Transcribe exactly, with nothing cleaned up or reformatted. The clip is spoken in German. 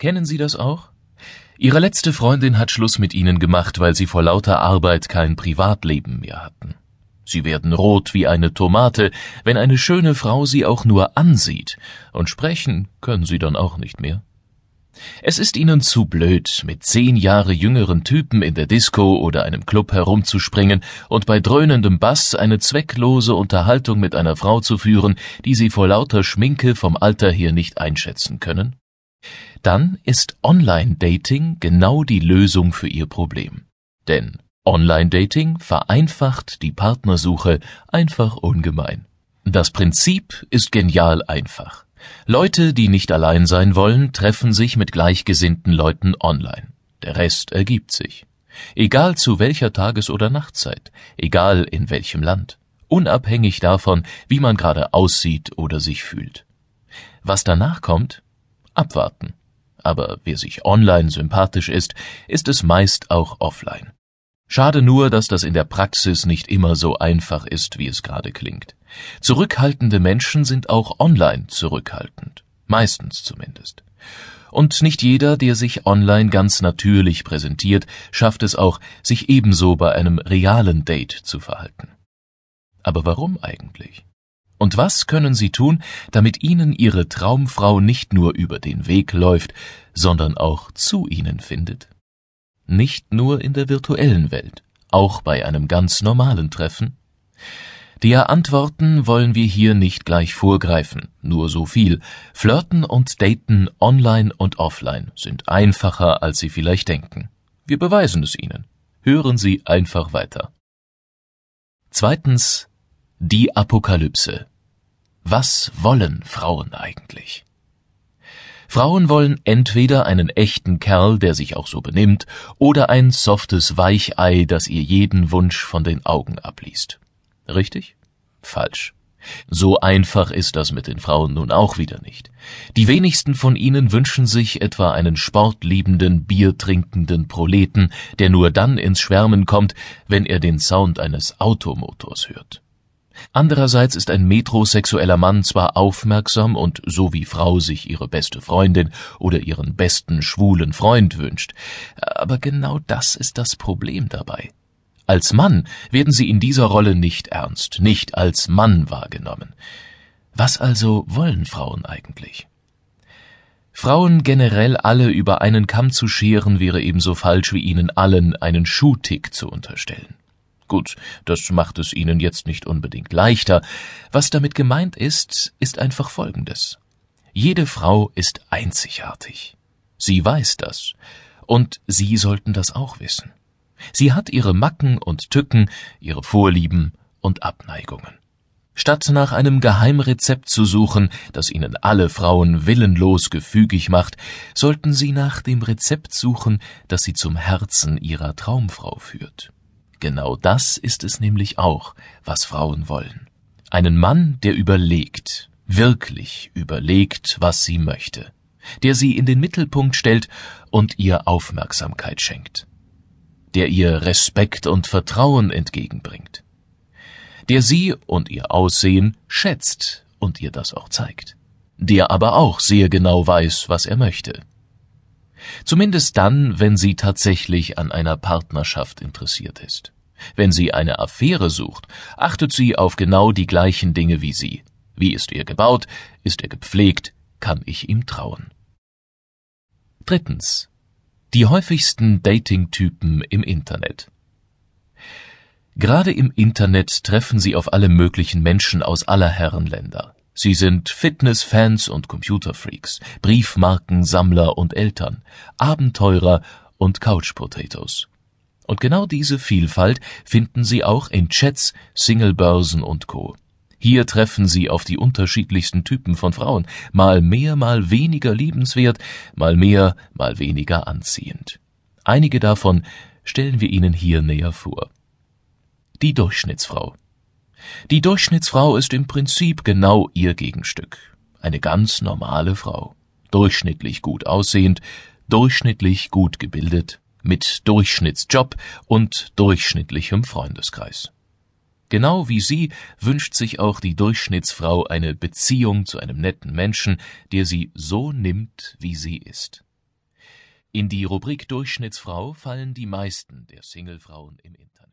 Kennen Sie das auch? Ihre letzte Freundin hat Schluss mit Ihnen gemacht, weil Sie vor lauter Arbeit kein Privatleben mehr hatten. Sie werden rot wie eine Tomate, wenn eine schöne Frau Sie auch nur ansieht, und sprechen können Sie dann auch nicht mehr. Es ist Ihnen zu blöd, mit zehn Jahre jüngeren Typen in der Disco oder einem Club herumzuspringen und bei dröhnendem Bass eine zwecklose Unterhaltung mit einer Frau zu führen, die Sie vor lauter Schminke vom Alter her nicht einschätzen können? Dann ist Online-Dating genau die Lösung für Ihr Problem. Denn Online-Dating vereinfacht die Partnersuche einfach ungemein. Das Prinzip ist genial einfach. Leute, die nicht allein sein wollen, treffen sich mit gleichgesinnten Leuten online. Der Rest ergibt sich. Egal zu welcher Tages- oder Nachtzeit, egal in welchem Land, unabhängig davon, wie man gerade aussieht oder sich fühlt. Was danach kommt? Abwarten. Aber wer sich online sympathisch ist, ist es meist auch offline. Schade nur, dass das in der Praxis nicht immer so einfach ist, wie es gerade klingt. Zurückhaltende Menschen sind auch online zurückhaltend. Meistens zumindest. Und nicht jeder, der sich online ganz natürlich präsentiert, schafft es auch, sich ebenso bei einem realen Date zu verhalten. Aber warum eigentlich? Und was können Sie tun, damit Ihnen Ihre Traumfrau nicht nur über den Weg läuft, sondern auch zu Ihnen findet? Nicht nur in der virtuellen Welt, auch bei einem ganz normalen Treffen? Der Antworten wollen wir hier nicht gleich vorgreifen, nur so viel. Flirten und Daten online und offline sind einfacher, als Sie vielleicht denken. Wir beweisen es Ihnen. Hören Sie einfach weiter. Zweitens, die Apokalypse. Was wollen Frauen eigentlich? Frauen wollen entweder einen echten Kerl, der sich auch so benimmt, oder ein softes Weichei, das ihr jeden Wunsch von den Augen abliest. Richtig? Falsch. So einfach ist das mit den Frauen nun auch wieder nicht. Die wenigsten von ihnen wünschen sich etwa einen sportliebenden, biertrinkenden Proleten, der nur dann ins Schwärmen kommt, wenn er den Sound eines Automotors hört. Andererseits ist ein metrosexueller Mann zwar aufmerksam und so wie Frau sich ihre beste Freundin oder ihren besten schwulen Freund wünscht, aber genau das ist das Problem dabei. Als Mann werden sie in dieser Rolle nicht ernst, nicht als Mann wahrgenommen. Was also wollen Frauen eigentlich? Frauen generell alle über einen Kamm zu scheren, wäre ebenso falsch wie ihnen allen einen Schuhtick zu unterstellen. Gut, das macht es Ihnen jetzt nicht unbedingt leichter. Was damit gemeint ist, ist einfach Folgendes. Jede Frau ist einzigartig. Sie weiß das. Und Sie sollten das auch wissen. Sie hat ihre Macken und Tücken, ihre Vorlieben und Abneigungen. Statt nach einem Geheimrezept zu suchen, das Ihnen alle Frauen willenlos gefügig macht, sollten Sie nach dem Rezept suchen, das Sie zum Herzen Ihrer Traumfrau führt. Genau das ist es nämlich auch, was Frauen wollen. Einen Mann, der überlegt, wirklich überlegt, was sie möchte, der sie in den Mittelpunkt stellt und ihr Aufmerksamkeit schenkt, der ihr Respekt und Vertrauen entgegenbringt, der sie und ihr Aussehen schätzt und ihr das auch zeigt, der aber auch sehr genau weiß, was er möchte. Zumindest dann, wenn sie tatsächlich an einer Partnerschaft interessiert ist. Wenn sie eine Affäre sucht, achtet sie auf genau die gleichen Dinge wie Sie. Wie ist er gebaut? Ist er gepflegt? Kann ich ihm trauen? Drittens. Die häufigsten Dating-Typen im Internet. Gerade im Internet treffen Sie auf alle möglichen Menschen aus aller Herrenländer. Sie sind Fitness-Fans und Computerfreaks, Briefmarkensammler und Eltern, Abenteurer und Couch-Potatoes. Und genau diese Vielfalt finden Sie auch in Chats, Singlebörsen und Co. Hier treffen Sie auf die unterschiedlichsten Typen von Frauen, mal mehr, mal weniger liebenswert, mal mehr, mal weniger anziehend. Einige davon stellen wir Ihnen hier näher vor. Die Durchschnittsfrau. Die Durchschnittsfrau ist im Prinzip genau ihr Gegenstück. Eine ganz normale Frau. Durchschnittlich gut aussehend, durchschnittlich gut gebildet, mit Durchschnittsjob und durchschnittlichem Freundeskreis. Genau wie sie wünscht sich auch die Durchschnittsfrau eine Beziehung zu einem netten Menschen, der sie so nimmt, wie sie ist. In die Rubrik Durchschnittsfrau fallen die meisten der Singlefrauen im Internet.